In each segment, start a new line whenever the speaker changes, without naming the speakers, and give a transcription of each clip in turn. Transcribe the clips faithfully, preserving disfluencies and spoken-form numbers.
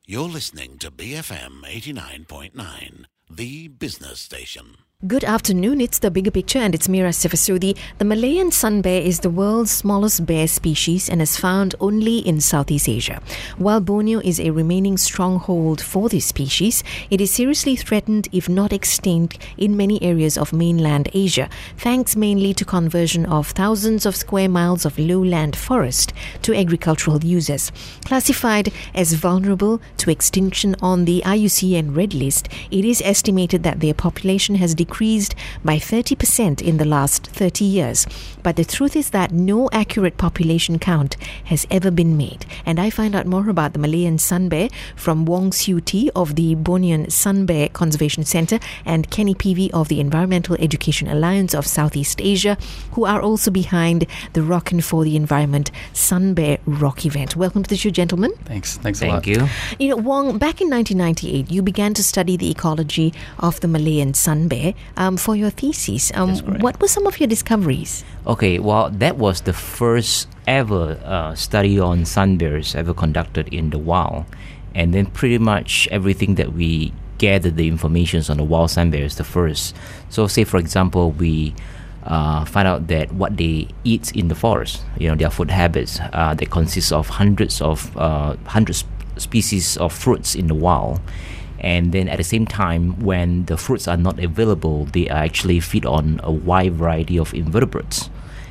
You're listening to B F M eighty-nine point nine, the business station.
Good afternoon, it's The Bigger Picture and it's Mira Sifasudi. The Malayan sun bear is the world's smallest bear species and is found only in Southeast Asia. While Borneo is a remaining stronghold for this species, it is seriously threatened, if not extinct, in many areas of mainland Asia, thanks mainly to conversion of thousands of square miles of lowland forest to agricultural uses. Classified as vulnerable to extinction on the I U C N Red List, it is estimated that their population has decreased decreased by thirty percent in the last thirty years. But the truth is that no accurate population count has ever been made. And I find out more about the Malayan sun bear from Wong Siu Tee of the Bornean Sun Bear Conservation Centre and Kenny Peavy of the Environmental Education Alliance of Southeast Asia, who are also behind the Rockin' for the Environment Sun Bear Rock event. Welcome to the show, gentlemen.
Thanks. Thanks a
Thank
lot.
Thank you.
You know, Wong, back in nineteen ninety-eight, you began to study the ecology of the Malayan sun bear um, for your thesis. Um, what were some of your discoveries?
Okay, well, that was the first ever uh, study on sun bears ever conducted in the wild. And then pretty much everything that we gathered the information on the wild sun bear is the first. So say, for example, we uh, find out that what they eat in the forest, you know, their food habits, uh, that consists of hundreds of uh, hundreds species of fruits in the wild. And then at the same time, when the fruits are not available, they actually feed on a wide variety of invertebrates.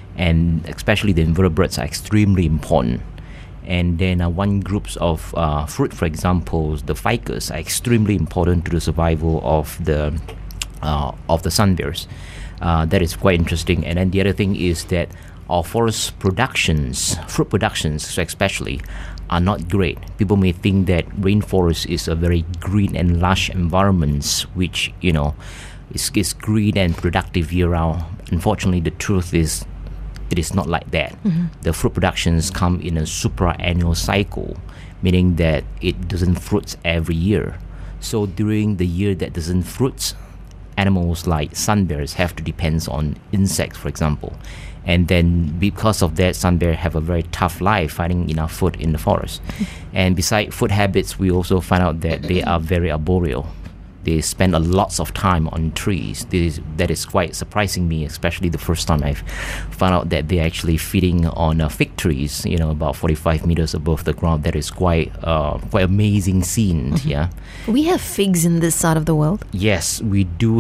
And especially the invertebrates are extremely important. And then uh, one groups of uh, fruit, for example, the ficus, are extremely important to the survival of the uh, of the sun bears. Uh, that is quite interesting. And then the other thing is that our forest productions, fruit productions especially, are not great. People may think that rainforest is a very green and lush environment, which, you know, is, is green and productive year-round. Unfortunately, the truth is it is not like that. Mm-hmm. The fruit productions come in a supra-annual cycle, meaning that it doesn't fruit every year. So during the year that doesn't fruit, animals like sun bears have to depend on insects, for example. And then because of that, sun bear have a very tough life finding enough food in the forest. And besides food habits, we also find out that they are very arboreal. They spend a lots of time on trees. This is, that is quite surprising me, especially the first time I've found out that they're actually feeding on uh, fig trees, you know, about forty-five meters above the ground. That is quite uh, quite amazing scene, mm-hmm. yeah.
We have figs in this side of the world.
Yes, we do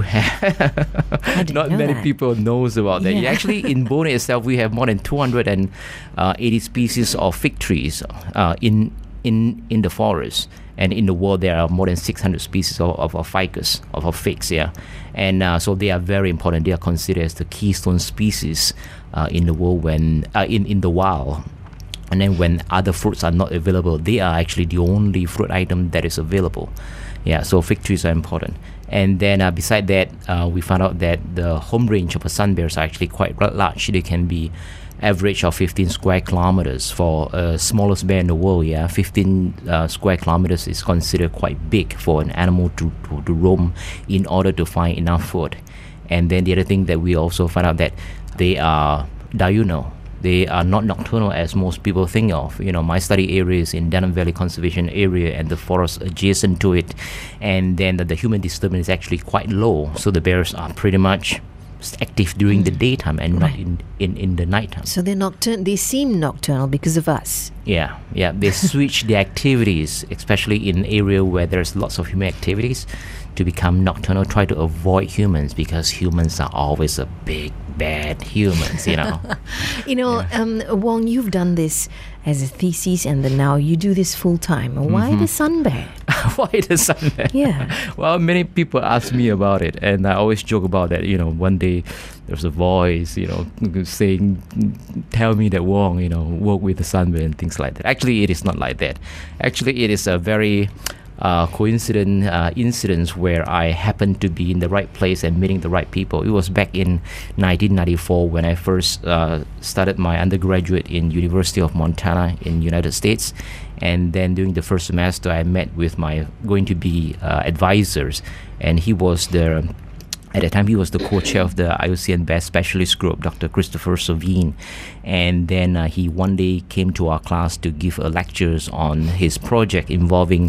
have. Not many
that.
people knows about that.
Yeah.
Actually, in Borneo itself, we have more than two hundred eighty species of fig trees uh, in in in the forest. And in the world, there are more than six hundred species of, of, of ficus, of, of figs, yeah. And uh, so they are very important. They are considered as the keystone species uh, in the world when uh, in, in the wild. And then when other fruits are not available, they are actually the only fruit item that is available. Yeah, so fig trees are important. And then uh, beside that, uh, we found out that the home range of a sun bears are actually quite large. They can be average of fifteen square kilometers for uh, smallest bear in the world. Yeah, fifteen uh, square kilometers is considered quite big for an animal to, to, to roam in order to find enough food. And then the other thing that we also found out that they are diurnal. They are not nocturnal as most people think of. You know, my study area is in Danang Valley Conservation Area and the forest adjacent to it. And then the, the human disturbance is actually quite low. So the bears are pretty much active during the daytime and
right.
not in, in, in the nighttime.
So they're nocturnal. They seem nocturnal because of us.
Yeah, yeah. They switch the activities, especially in area where there's lots of human activities, to become nocturnal. Try to avoid humans because humans are always a big bad humans, you know.
you know, yeah. um, Wong, you've done this as a thesis and then now you do this full time. Why mm-hmm. the sun bear?
Why the sun bear?
Yeah.
Well, many people ask me about it, and I always joke about that. You know, one day there's a voice, you know, saying, tell me that Wong, you know, work with the sun bear and things like that. Actually, it is not like that. Actually, it is a very uh, coincident uh, incidents where I happened to be in the right place and meeting the right people. It was back in nineteen ninety-four when I first uh, started my undergraduate in University of Montana in United States. And then during the first semester, I met with my going to be uh, advisors, and he was the At that time, he was the co-chair of the I U C N Bear Specialist Group, Doctor Christopher Savine. And then uh, he one day came to our class to give a lectures on his project involving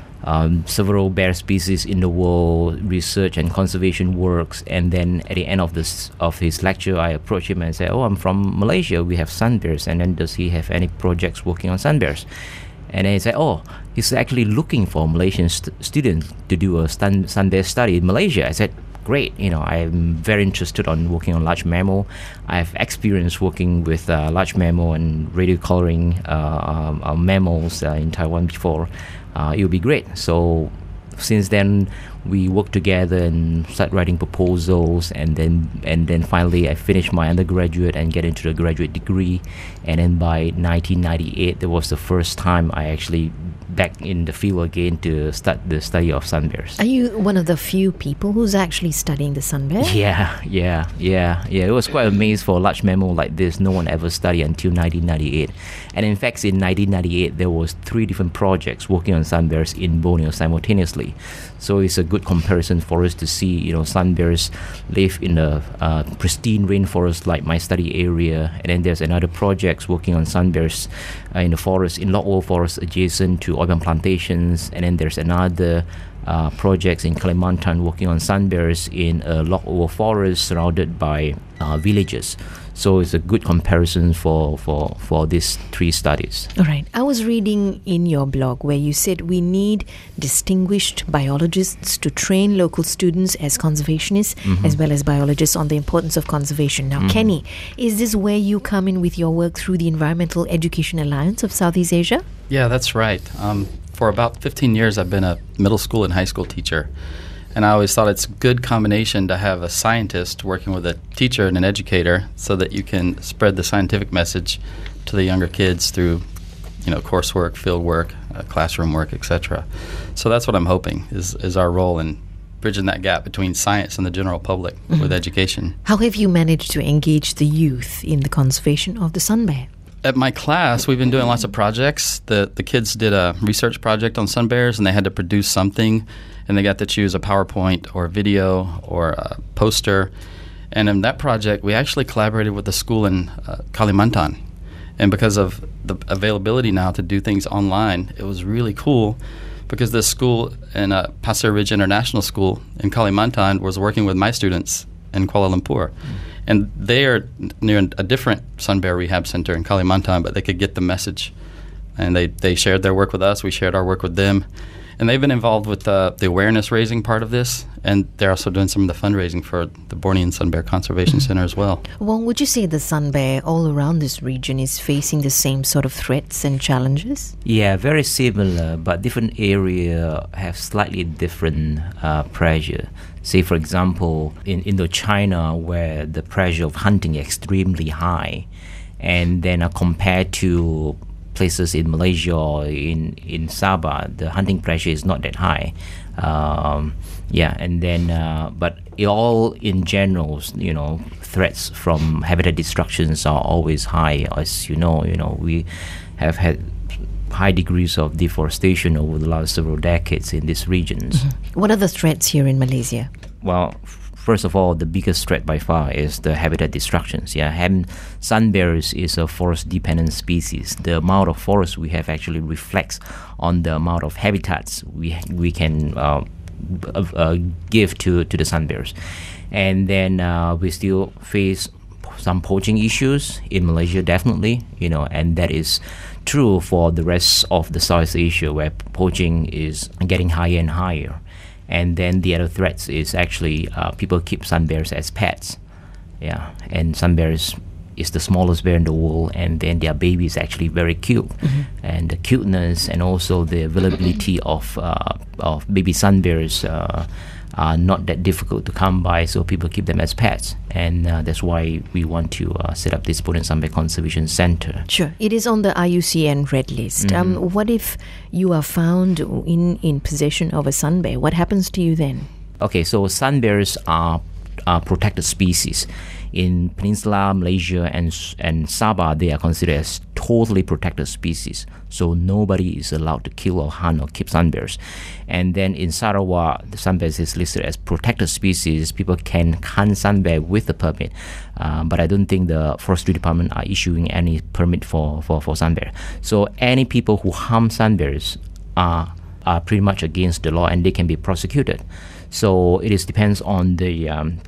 um, several bear species in the world, research and conservation works. And then at the end of this of his lecture, I approached him and said, "Oh, I'm from Malaysia. We have sun bears. And then does he have any projects working on sun bears?" And then he said, "Oh, he's actually looking for Malaysian st- students to do a sun, sun bear study in Malaysia." I said, "Great, you know, I'm very interested on working on large mammal. I have experience working with uh, large mammal and radio coloring uh, um, uh, mammals uh, in Taiwan before. Uh, it would be great." So since then, we worked together and started writing proposals, and then and then finally I finished my undergraduate and get into the graduate degree. And then by nineteen ninety-eight, that was the first time I actually back in the field again to start the study of sun bears.
Are you one of the few people who's actually studying the sun bear?
Yeah, yeah, yeah, yeah. It was quite amazing for a large mammal like this. No one ever studied until nineteen ninety-eight. And in fact, in nineteen ninety-eight, there was three different projects working on sun bears in Borneo simultaneously. So it's a good comparison for us to see, you know, sun bears live in a uh, pristine rainforest like my study area. And then there's another project working on sun bears uh, in the forest, in Loch Oil Forest adjacent to oil palm plantations. And then there's another uh, projects in Kalimantan working on sun bears in a Loch Oil Forest surrounded by uh, villages. So it's a good comparison for, for, for these three studies.
All right. I was reading in your blog where you said we need distinguished biologists to train local students as conservationists, mm-hmm. as well as biologists on the importance of conservation. Now, mm-hmm. Kenny, is this where you come in with your work through the Environmental Education Alliance of Southeast Asia?
Yeah, that's right. Um, for about fifteen years, I've been a middle school and high school teacher. And I always thought it's a good combination to have a scientist working with a teacher and an educator so that you can spread the scientific message to the younger kids through, you know, coursework, field work, uh, classroom work, et cetera. So that's what I'm hoping is, is our role in bridging that gap between science and the general public mm-hmm. with education.
How have you managed to engage the youth in the conservation of the sun bear?
At my class, we've been doing lots of projects. The the kids did a research project on sun bears, and they had to produce something, and they got to choose a PowerPoint or a video or a poster. And in that project, we actually collaborated with the school in uh, Kalimantan. And because of the availability now to do things online, it was really cool because the school in uh, Pasir Ridge International School in Kalimantan was working with my students in Kuala Lumpur. Mm. And they are near a different sun bear rehab center in Kalimantan, but they could get the message. And they, they shared their work with us. We shared our work with them. And they've been involved with uh, the awareness-raising part of this, and they're also doing some of the fundraising for the Bornean Sun Bear Conservation Center as well.
Well, would you say the sun bear all around this region is facing the same sort of threats and challenges?
Yeah, very similar, but different area have slightly different uh, pressure. Say, for example, in Indochina, where the pressure of hunting is extremely high, and then uh, compared to places in Malaysia or in, in Sabah, the hunting pressure is not that high. Um, yeah, and then, uh, but all in general, you know, threats from habitat destructions are always high. As you know, you know, we have had high degrees of deforestation over the last several decades in these regions.
Mm-hmm. What are the threats here in Malaysia?
Well, first of all, the biggest threat by far is the habitat destructions. Yeah, Ham- sun bears is a forest-dependent species. The amount of forest we have actually reflects on the amount of habitats we we can uh, uh, give to, to the sun bears. And then uh, we still face some poaching issues in Malaysia, definitely, you know, and that is true for the rest of the Southeast Asia, where poaching is getting higher and higher. And then the other threats is actually uh, people keep sun bears as pets. Yeah, and sun bears is the smallest bear in the world, and then their baby is actually very cute. Mm-hmm. And the cuteness and also the availability of uh, of baby sun bears uh, are not that difficult to come by, so people keep them as pets. And uh, that's why we want to uh, set up this Bornean Sun Bear Conservation Center.
Sure. It is on the I U C N Red List. Mm-hmm. Um, what if you are found in, in possession of a sun bear? What happens to you then?
Okay, so sun bears are uh, protected species. In Peninsula, Malaysia, and and Sabah, they are considered as totally protected species. So nobody is allowed to kill or hunt or keep sun bears. And then in Sarawak, the sun bear is listed as protected species. People can hunt sun bear with a permit, uh, but I don't think the forestry department are issuing any permit for, for, for sun bear. So any people who harm sun bears are are pretty much against the law, and they can be prosecuted. So it is depends on the um,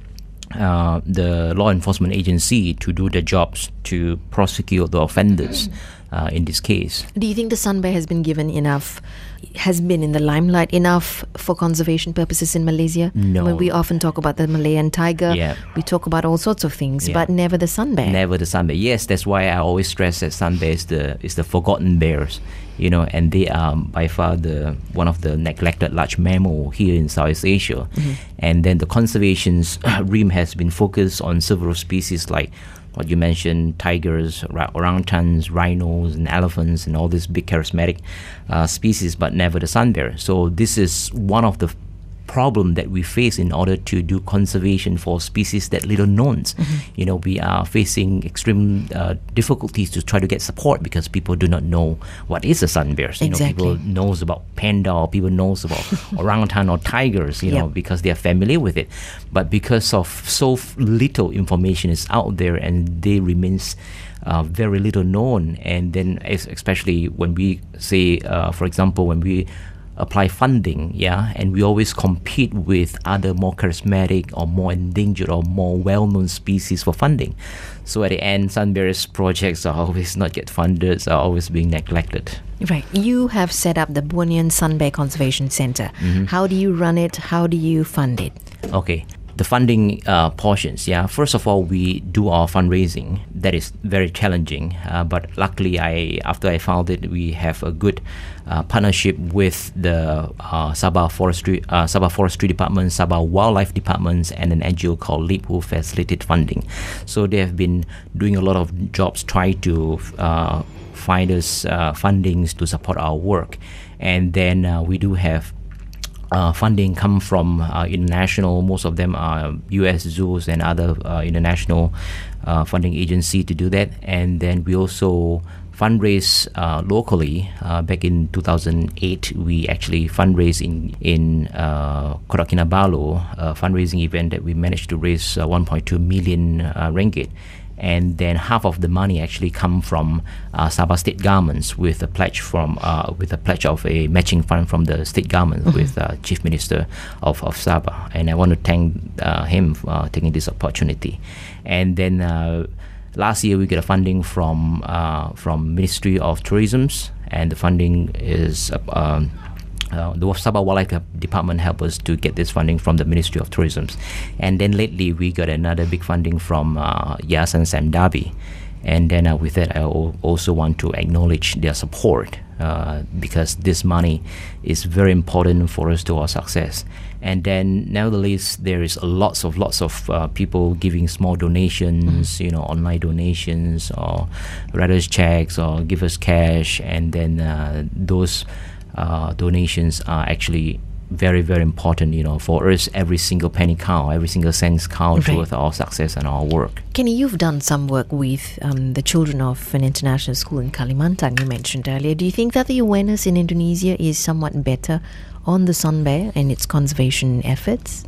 uh, the law enforcement agency to do their jobs to prosecute the offenders. Uh, in this case,
do you think the sun bear has been given enough, has been in the limelight enough for conservation purposes in Malaysia?
No.
When we often talk about the Malayan tiger,
yeah.
we talk about all sorts of things,
yeah.
but never the sun bear.
Never the sun bear. Yes, that's why I always stress that sun bear is the is the forgotten bears. You know, and they are by far the one of the neglected large mammal here in Southeast Asia. Mm-hmm. And then the conservation's uh, realm has been focused on several species like what you mentioned, tigers, orangutans, rhinos, and elephants, and all these big charismatic uh, species, but never the sun bear. So this is one of the problem that we face in order to do conservation for species that little known. Mm-hmm. You know, we are facing extreme uh, difficulties to try to get support because people do not know what is a sun bear. You
exactly.
know, people knows about panda, or people knows about orangutan or tigers, you yep. know, because they are familiar with it. But because of so little information is out there, and they remains uh, very little known, and then especially when we say, uh, for example, when we apply funding, yeah, and we always compete with other more charismatic or more endangered or more well-known species for funding. So at the end, sun bears projects are always not get funded, are always being neglected.
Right. You have set up the Bornean Sun Bear Conservation Centre. Mm-hmm. How do you run it? How do you fund it?
Okay. The funding uh, portions, yeah. First of all, we do our fundraising. That is very challenging, uh, but luckily, I after I found it, we have a good uh, partnership with the uh, Sabah Forestry, uh, Sabah Forestry Department, Sabah Wildlife Departments, and an N G O called LEAP who facilitate funding. So they have been doing a lot of jobs, try to uh, find us uh, fundings to support our work, and then uh, we do have. Uh, funding come from uh, international. Most of them are U S zoos and other uh, international uh, funding agency to do that. And then we also fundraise uh, locally. Uh, back in two thousand eight, we actually fundraised in in uh, Kota Kinabalu, a fundraising event that we managed to raise uh, one point two million uh, ringgit. And then half of the money actually come from uh, Sabah state governments with a pledge from uh, with a pledge of a matching fund from the state government mm-hmm. with uh, Chief Minister of, of Sabah. And I want to thank uh, him for uh, taking this opportunity. And then uh, last year we got a funding from uh, from Ministry of Tourism, and the funding is. Uh, um, Uh, the Sabah Wildlife Department helped us to get this funding from the Ministry of Tourism. And then lately we got another big funding from uh, Yayasan Sam Dabi. And then uh, with that, I o- also want to acknowledge their support uh, because this money is very important for us to our success. And then nevertheless, there is lots of lots of uh, people giving small donations, mm-hmm. you know, online donations or write us checks or give us cash. And then uh, those Uh, donations are actually very, very important, you know, for us. Every single penny count, every single cent counts
right.
towards our success and our work.
Kenny, you've done some work with um, the children of an international school in Kalimantan, you mentioned earlier. Do you think that the awareness in Indonesia is somewhat better on the sun bear and its conservation efforts?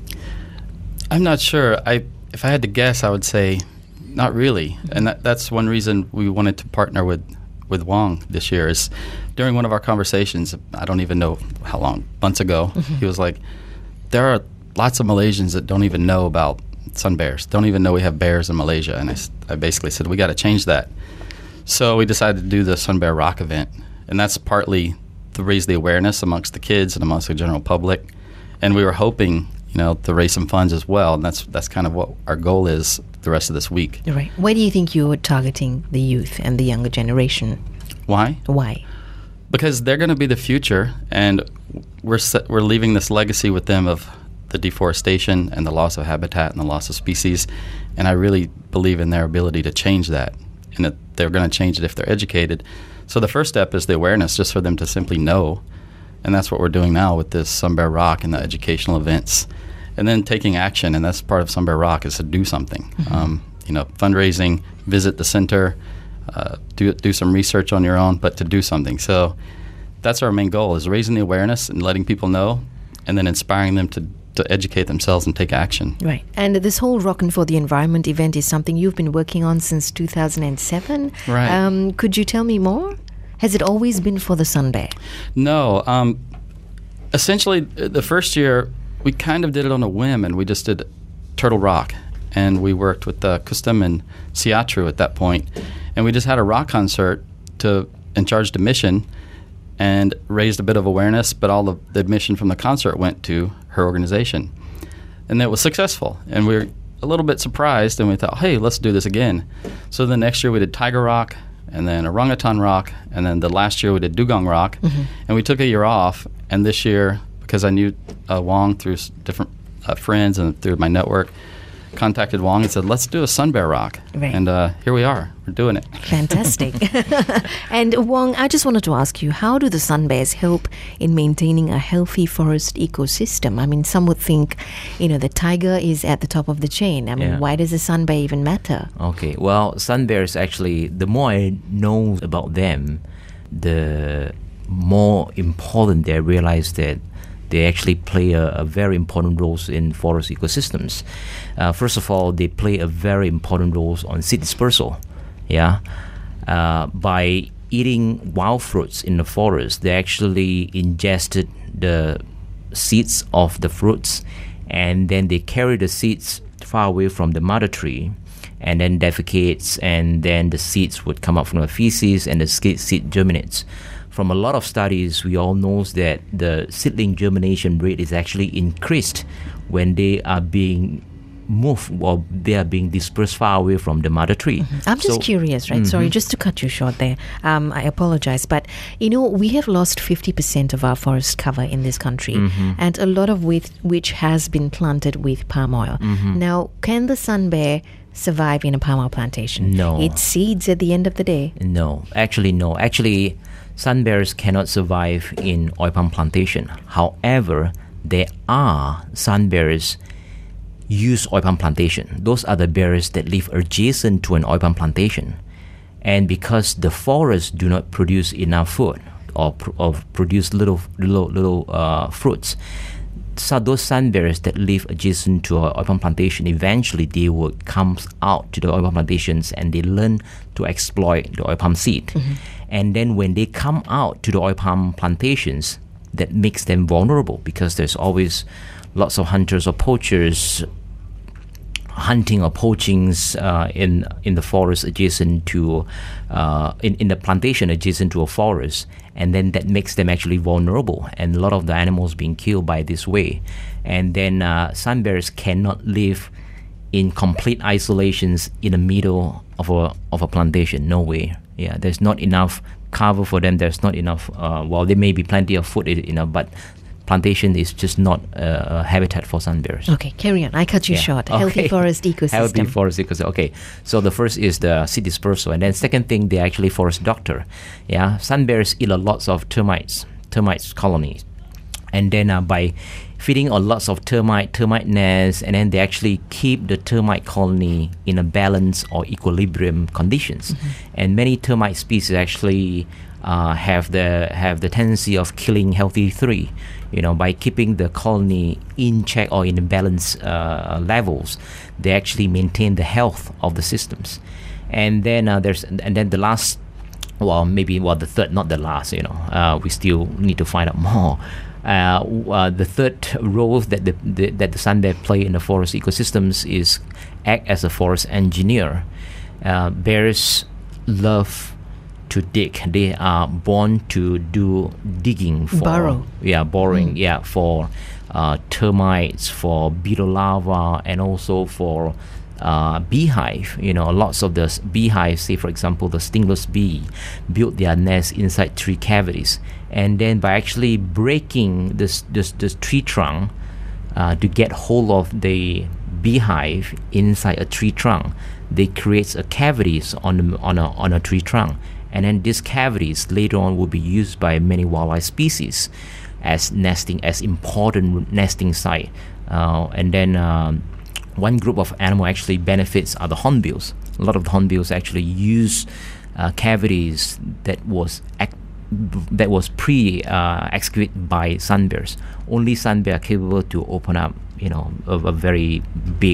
I'm not sure. I, if I had to guess, I would say not really. Mm-hmm. And that, that's one reason we wanted to partner with with Wong this year is during one of our conversations, I don't even know how long, months ago, mm-hmm. he was like, there are lots of Malaysians that don't even know about sun bears, don't even know we have bears in Malaysia. And I, I basically said, we got to change that. So we decided to do the Sun Bear Rock event. And that's partly to raise the awareness amongst the kids and amongst the general public. And we were hoping, you know, to raise some funds as well. And that's that's kind of what our goal is the rest of this week.
Right. Why do you think you're targeting the youth and the younger generation?
Why?
Why?
Because they're going to be the future, and we're se- we're leaving this legacy with them of the deforestation and the loss of habitat and the loss of species. And I really believe in their ability to change that, and that they're going to change it if they're educated. So the first step is the awareness, just for them to simply know. And that's what we're doing now with this Sun Bear Rock and the educational events. and then taking action. And that's part of Sun Bear Rock, is to do something. Mm-hmm. Um, you know, fundraising, visit the center, uh, do do some research on your own, but to do something. So that's our main goal, is raising the awareness and letting people know, and then inspiring them to, to educate themselves and take action.
Right. And this whole Rockin' for the Environment event is something you've been working on since two thousand seven.
Right.
Um, could you tell me more? Has it always been for the Sun Bear?
No. Um, essentially, the first year, we kind of did it on a whim, and we just did Turtle Rock. And we worked with uh, Custom and Siatru at that point. And we just had a rock concert to and charged admission and raised a bit of awareness, but all the, the admission from the concert went to her organization. And it was successful. And we were a little bit surprised, and we thought, hey, let's do this again. So the next year we did Tiger Rock, and then Orangutan Rock, and then the last year we did Dugong Rock. Mm-hmm. And we took a year off, and this year, because I knew uh, Wong through s- different uh, friends and through my network, contacted Wong and said, let's do a Sun Bear Rock.
Right.
And uh, here we are. We're doing it.
Fantastic. And Wong, I just wanted to ask you, how do the sun bears help in maintaining a healthy forest ecosystem? I mean, some would think, you know, the tiger is at the top of the chain. I mean,
Yeah.
why does the sun bear even matter?
Okay, well, sun bears actually, the more I know about them, the more important they realize that they actually play a, a very important role in forest ecosystems. Uh, first of all, they play a very important role on seed dispersal. Yeah, uh, by eating wild fruits in the forest, they actually ingested the seeds of the fruits, and then they carry the seeds far away from the mother tree, and then defecates, and then the seeds would come up from the feces, and the seed, seed germinates. From a lot of studies, we all know that the seedling germination rate is actually increased when they are being moved or they are being dispersed far away from the mother tree.
Mm-hmm. I'm just
So-
curious, right?
Mhm.
Sorry, just to cut you short there. Um, I apologize. But, you know, we have lost fifty percent of our forest cover in this country,
Mm-hmm.
and a lot of with, which has been planted with palm oil.
Mm-hmm.
Now, can the sun bear survive in a palm oil plantation?
No.
It's seeds at the end of the day.
No, actually no. Actually, sun bears cannot survive in oil palm plantation. However, there are sun bears use oil palm plantation. Those are the bears that live adjacent to an oil palm plantation. And because the forests do not produce enough food or, pr- or produce little little little uh, fruits, so those sun bears that live adjacent to an oil palm plantation, eventually they will come out to the oil palm plantations and they learn to exploit the oil palm seed. Mm-hmm. And then when they come out to the oil palm plantations, that makes them vulnerable because there's always lots of hunters or poachers hunting or poaching uh, in in the forest adjacent to uh, in, in the plantation adjacent to a forest, and then that makes them actually vulnerable, and a lot of the animals being killed by this way. And then uh, sun bears cannot live in complete isolations in the middle of a of a plantation. No way. Yeah, there's not enough cover for them. There's not enough. Uh, well, there may be plenty of food, you know, but plantation is just not uh, a habitat for sun bears.
Okay, carry on. I cut you
Yeah.
short.
Okay.
Healthy forest ecosystem.
Healthy forest ecosystem. Okay, so the first is the seed dispersal, and then second thing, they're actually forest doctor. Yeah, sun bears eat a lots of termites, termites colonies, and then uh, by feeding on lots of termite, termite nests, and then they actually keep the termite colony in a balance or equilibrium conditions. Mm-hmm. And many termite species actually uh, have the have the tendency of killing healthy tree. You know, by keeping the colony in check or in balance uh, levels, they actually maintain the health of the systems. And then uh, there's and then the last, well, maybe well the third, not the last. You know, uh, we still need to find out more. Uh, uh, the third role that the, the that the sun bear play in the forest ecosystems is act as a forest engineer. Uh, bears love to dig. They are born to do digging for
Burrow.
yeah, boring, mm. yeah, for uh, termites, for beetle larvae, and also for uh, beehive. You know, lots of the beehives, say for example, the stingless bee, build their nest inside tree cavities, and then by actually breaking this this, this tree trunk uh, to get hold of the beehive inside a tree trunk, they create a cavities on the, on a on a tree trunk. And then these cavities later on will be used by many wildlife species as nesting, as important nesting site. Uh, and then um, one group of animal actually benefits are the hornbills. A lot of the hornbills actually use uh, cavities that was ac- that was pre uh, excavated by sun bears. Only sun bear are capable to open up, you know, a, a very big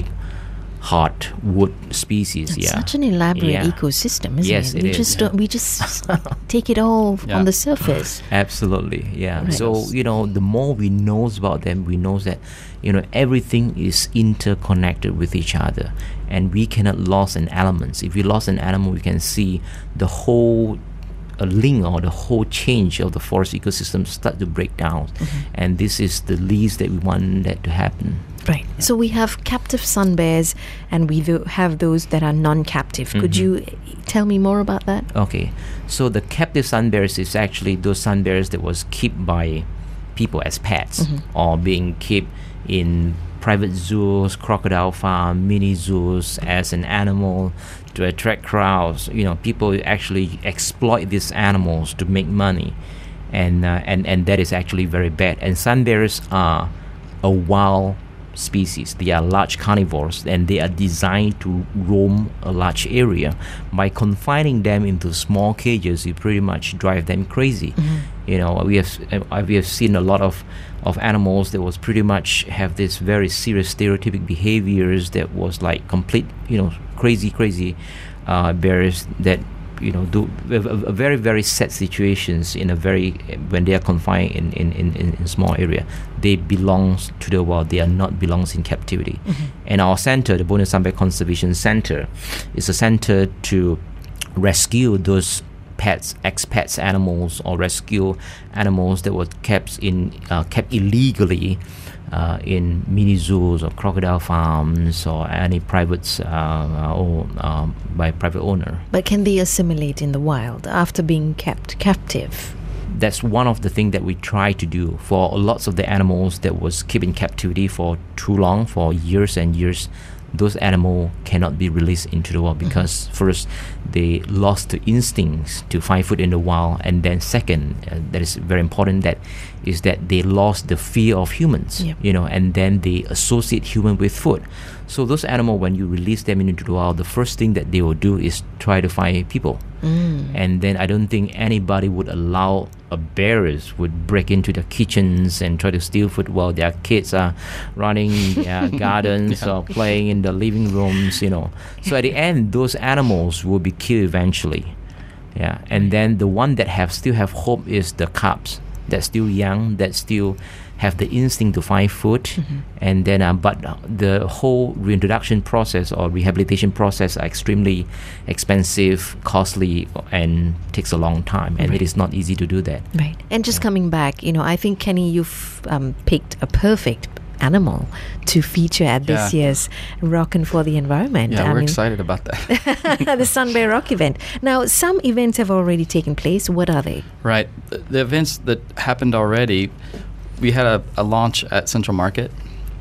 hardwood species.
It's
yeah,
such an elaborate
yeah.
ecosystem, isn't
yes,
it? We
it
just
is.
don't, we just take it all
Yeah.
on the surface.
Absolutely, yeah.
Right.
So, you know, the more we knows about them, we know that, you know, everything is interconnected with each other, and we cannot lose an element. If we lost an animal, we can see the whole a link or the whole change of the forest ecosystem start to break down. Mm-hmm. And this is the least that we want that to happen.
Right. So we have captive sun bears, and we th- have those that are non-captive. Could
Mhm.
you tell me more about that?
Okay, so the captive sun bears is actually those sun bears that was kept by people as pets,
Mhm.
or being kept in private zoos, crocodile farm, mini zoos as an animal to attract crowds. You know, people actually exploit these animals to make money, and uh, and and that is actually very bad. And sun bears are a wild species. They are large carnivores, and they are designed to roam a large area. By confining them into small cages, you pretty much drive them crazy.
Mm-hmm.
You know, we have uh, we have seen a lot of of animals that was pretty much have this very serious stereotypic behaviors that was like complete, you know, crazy crazy uh, bears that, you know, do a, a very very sad situations in a very when they are confined in in, in, in small area. They belong to the wild. They are not belongs in captivity. Mm-hmm. And our center, the Borneo Sun Bear Conservation Center, is a center to rescue those pets, ex-pets animals, or rescue animals that were kept in uh, kept illegally uh, in mini zoos or crocodile farms or any private uh, or um, by private owner.
But can they assimilate in the wild after being kept captive?
That's one of the things that we try to do for lots of the animals that was kept in captivity for too long, for years and years. Those animals cannot be released into the wild because mm-hmm. first they lost the instincts to find food in the wild, and then second, uh, that is very important, that is that they lost the fear of humans.
Yep.
You know, and then they associate human with food. So those animals, when you release them into the wild, the first thing that they will do is try to find people. Mm. And then I don't think anybody would allow a bears would break into their kitchens and try to steal food while their kids are running their gardens yeah. or playing in the living rooms, you know. So at the end, those animals will be killed eventually. Yeah. And then the one that have still have hope is the cubs that's still young, that still have the instinct to find food. Mm-hmm. And then uh, but the whole reintroduction process or rehabilitation process are extremely expensive, costly, and takes a long time, and right. it is not easy to do that.
Right. And just yeah. coming back, you know, I think, Kenny, you've um, picked a perfect animal to feature at this yeah. year's Rockin' for the Environment.
Yeah,
I
we're
mean,
excited about that.
the Sun Bear Rock event. Now, some events have already taken place. What are they?
Right. The, the events that happened already, we had a, a launch at Central Market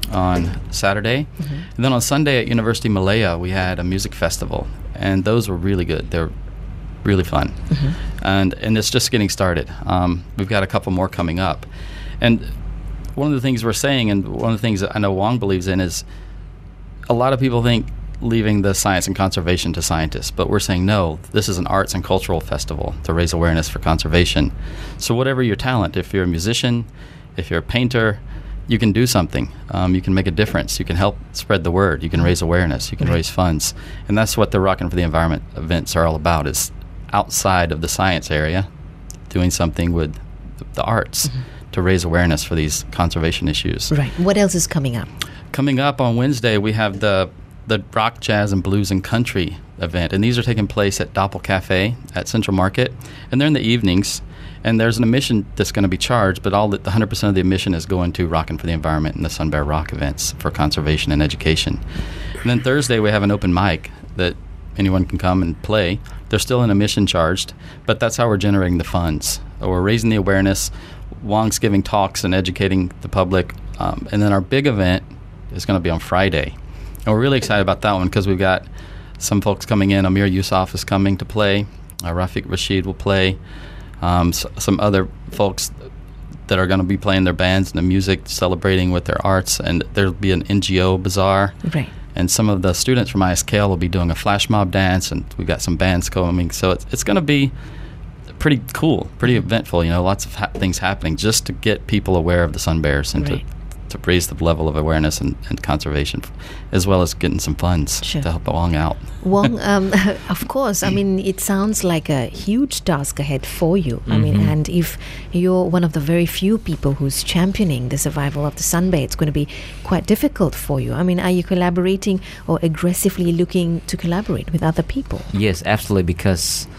on Saturday. Mm-hmm. And then on Sunday at University Malaya, we had a music festival. And those were really good. They're really fun. Mm-hmm. And and it's just getting started. Um, we've got a couple more coming up. And one of the things we're saying, and one of the things that I know Wong believes in, is a lot of people think leaving the science and conservation to scientists, but we're saying no, this is an arts and cultural festival to raise awareness for conservation. So whatever your talent, if you're a musician, if you're a painter, you can do something. Um, you can make a difference. You can help spread the word. You can raise awareness. You can raise funds. And that's what the Rockin' for the Environment events are all about, is outside of the science area, doing something with the arts. Mm-hmm. to raise awareness for these conservation issues.
Right. What else is coming up?
Coming up on Wednesday, we have the the Rock, Jazz, and Blues and Country event, and these are taking place at Doppel Cafe at Central Market, and they're in the evenings, and there's an admission that's going to be charged, but all the, the one hundred percent of the admission is going to Rockin' for the Environment and the Sun Bear Rock events for conservation and education. And then Thursday, we have an open mic that anyone can come and play. They're still in admission charged, but that's how we're generating the funds. We're raising the awareness. Wong's giving talks and educating the public. Um, and then our big event is going to be on Friday. And we're really excited about that one because we've got some folks coming in. Amir Yusuf is coming to play. Uh, Rafiq Rashid will play. Um, so, some other folks that are going to be playing their bands and the music, celebrating with their arts, and there'll be an N G O bazaar.
Right.
And some of the students from I S K L will be doing a flash mob dance, and we've got some bands coming. So it's it's going to be pretty cool, pretty eventful. You know, lots of ha- things happening just to get people aware of the sun bears and
Right.
to to raise the level of awareness and, and conservation, as well as getting some funds
Sure.
to help Wong out.
Wong, um, of course, I mean, it sounds like a huge task ahead for you. I mean, and if you're one of the very few people who's championing the survival of the sun bear, it's going to be quite difficult for you. I mean, are you collaborating or aggressively looking to collaborate with other people?
Yes, absolutely, because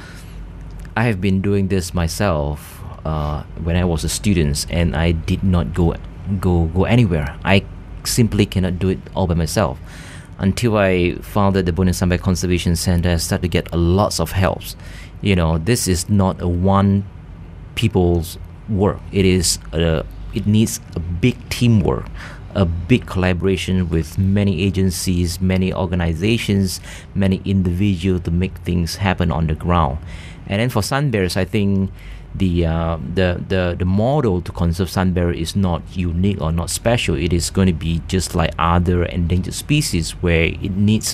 I have been doing this myself uh, when I was a student, and I did not go go go anywhere. I simply cannot do it all by myself. Until I founded the Bornean Sun Bear Conservation Center, I started to get a lots of helps. You know, this is not a one people's work. It is a, it needs a big teamwork, a big collaboration with many agencies, many organizations, many individuals to make things happen on the ground. And then for sun bears, I think the uh, the the the model to conserve sun bear is not unique or not special. It is going to be just like other endangered species, where it needs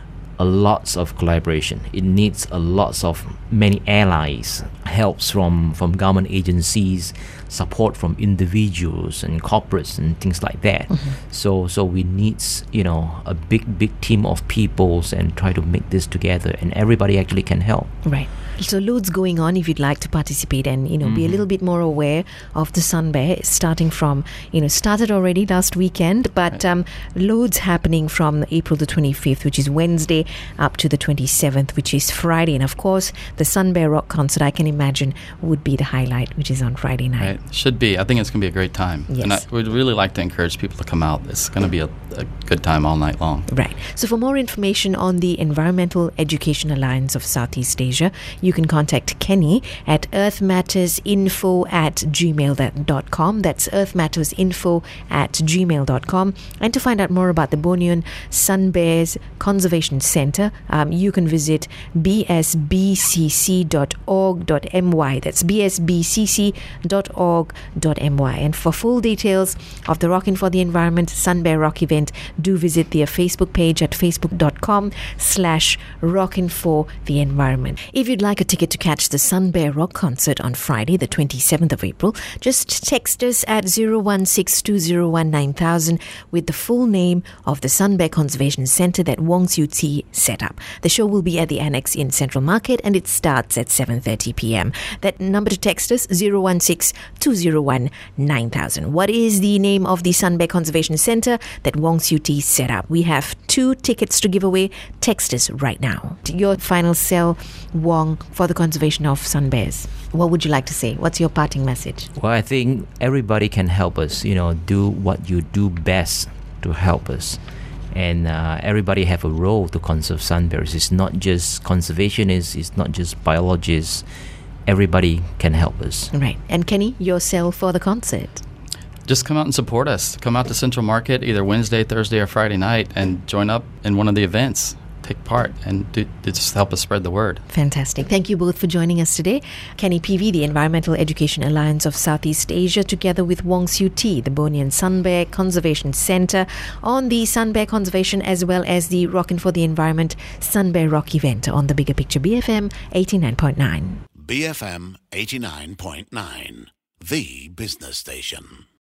a lots of collaboration. It needs a lots of many allies, helps from from government agencies, support from individuals and corporates and things like that. Mm-hmm. So so we need, you know, a big big team of peoples and try to make this together, and everybody actually can help.
Right. So loads going on if you'd like to participate and, you know, mm-hmm. be a little bit more aware of the sun bear, starting from, you know, started already last weekend, but
right.
um, loads happening from April the twenty-fifth, which is Wednesday, up to the twenty-seventh, which is Friday. And of course, the Sun Bear Rock concert, I can imagine, would be the highlight, which is on Friday night.
Right. Should be. I think it's going to be a great time.
Yes.
And I would really like to encourage people to come out. It's going to be a, a good time all night long.
Right. So for more information on the Environmental Education Alliance of Southeast Asia, you can contact Kenny at earthmattersinfo at gmail dot com. That's earthmattersinfo at gmail dot com. And to find out more about the Bornean Sun Bears Conservation Center, um, you can visit b s b c c dot org dot m y. That's b s b c c dot org dot m y. And for full details of the Rockin' for the Environment Sun Bear Rock event, do visit their Facebook page at facebook dot com slash rockin' for the environment. If you'd like a ticket to catch the Sun Bear Rock concert on Friday, the twenty-seventh of April, just text us at zero one six two zero one nine thousand with the full name of the Sun Bear Conservation Center that Wong Siew Tee set up. The show will be at the Annex in Central Market, and it starts at seven thirty p.m. That number to text us, zero one six two zero one nine thousand. What is the name of the Sun Bear Conservation Center that Wong Siew Tee set up? We have two tickets to give away. Text us right now. Your final sell, Wong, for the conservation of sun bears. What would you like to say? What's your parting message?
Well, I think everybody can help us, you know, do what you do best to help us. And uh, everybody have a role to conserve sun bears. It's not just conservationists, it's not just biologists. Everybody can help us.
Right. And Kenny, your sell for the concert?
Just come out and support us. Come out to Central Market either Wednesday, Thursday, or Friday night and join up in one of the events. Take part and do, do just help us spread the word.
Fantastic. Thank you both for joining us today. Kenny P V, the Environmental Education Alliance of Southeast Asia, together with Wong Siew Tee, the Bornean Sun Bear Conservation Center, on the Sun Bear Conservation as well as the Rockin' for the Environment Sun Bear Rock event on the Bigger Picture B F M eighty-nine point nine.
B F M eighty-nine point nine, the business station.